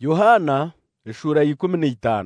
Yohana ishura 15.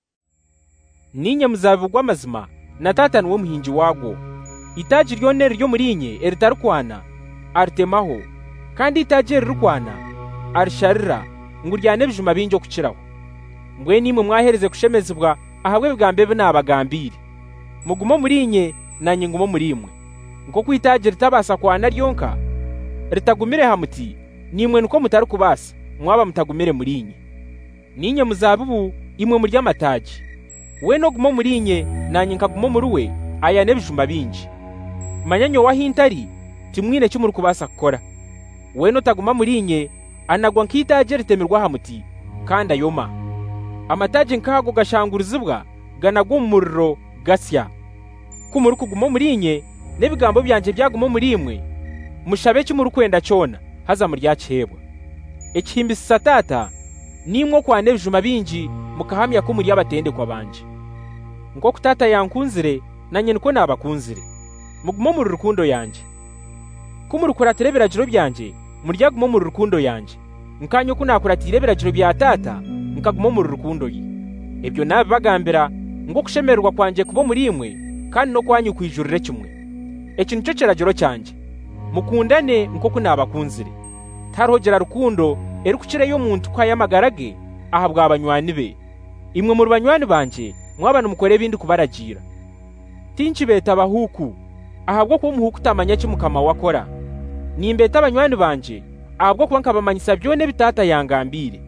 Ninye muzabibu gw'amazima na tata niwe muhingi wagwo. Itaji ryonere ryo murinye eritarukwana aritemaho, kandi itaji rirukwana arisharira ngo ryane bijuma binjo kukiraho. Mbwe nimwe mwahereze kushemezebwa ahabwe bigambe binabagambire. Mugumo murinye nanye ngumo murimwe. Ngo kwitaje ritabasa kwana ryonka ritagumire hamuti nimwe nuko mutari kubasa mwaba mutagumire murinye. Ninye muzabibu imwe muri amataji. We no gumo murinye nanye nkagumo muruwe ayane bijuma binji. Manyanyo wahintari timwine cyumuru kubasa gukora. We no taguma murinye anagwa nkitaje ritemirwa hamuti kandi ayoma. Amataji nkago gashangurizibwa ganagwa umuriro gasya. Kumuru kugumo murinye nebigambo byanje byagumo murimwe mushabe cyumuru kwenda cyona haza muri yacebwa. Ekihimbi satata nimwo kwane bijuma binji mukahamya ko muri abatende kwa banje. Ngo kutata yankunzire nanye niko nabakunzire. Mugumo mu rukundo yanje. Kumurukuratere biragiro byanje muryagumo mu rukundo yanje. Nkanyo kunakuratire biragiro bya tata nkagumo mu rukundo yi. Ebyo nabagambira ngo kushemerwa kwanje kubo murimwe kandi no kwanyu kwijurire kimwe. Ekintu cyo kiragiro cyanje. Mukundane nko kunabakunzire. Tarogera rukundo erukukire yo muntu kwa yamagarage ahabwa abanywani be. Imwe mu banywani banje mwabana mukore bindi kubaragira. Tinchi beta bahuku ahabwo ko muhuku tamanya kimukama wakora. Nimbeta abanywani banje ahabwo ko nkabamanyisa byone bitata yangambire.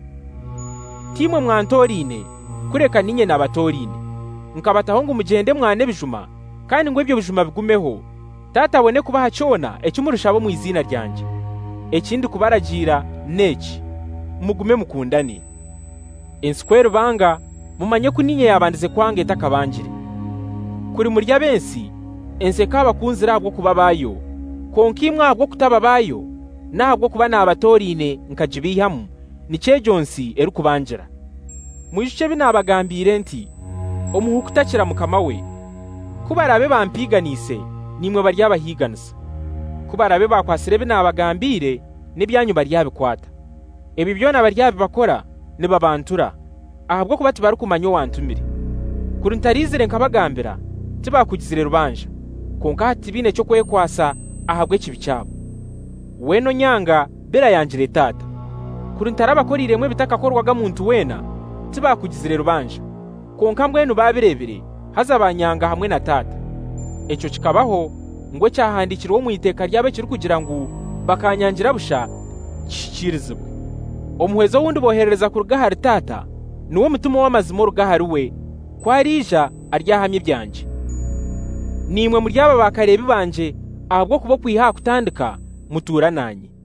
Timwe mwantorine kureka ninye nabatorine. Nkabataho ngo mugende mwane bijuma kandi ngo ibyo bijuma bigumeho. Tata abone kubaha cyona ekimurusha mu izina ryanje. Ekindi kubaragira neki mugume mukundane. Enskwero banga mumanye kuninye yabandize kwange takabanjire. Kuri murya bensi enseka abakunzira abwo kubabayo konkimwa abwo kutababayo nabwo kuba nabatorine nkajibihamu nicejonsi erukubanjira. Mwishe binabagambire nti omuhuku takira mukama we. Kubarabe bampiganise nimwe bari abahiganisa. Kubarabe bakwasire binabagambire n'ibyanyu bari yabikwata. Ebi byona bari yabibakora nibabantura ahabwo kuba tibari kumanyo wantumire. Kuri ntarizire nkabagambira tibakugizire rubanja konka hati bine cyo kwekwasa ahabwe kibicyabo. Weno nyanga bera yanjire tata. Kuri ntarabakoriremwe bitakakorwaga muntu wena tibakugizire rubanja konka mbwenu babirebere hazabanyanga hamwe na tata. Eco kikabaho ngo cyahandikirwa mu iteka ryabe kiri kugira ngo bakanyangira busha kikirizibwe. Omuhezo wundi boherereza ku rugahari tata nuwo mutumo w'amazimo rugahari we kwarija aryahamye byanje. Nimwe muri aba bakarebi banje ahubwo kubo kwiha kutandika muturananye.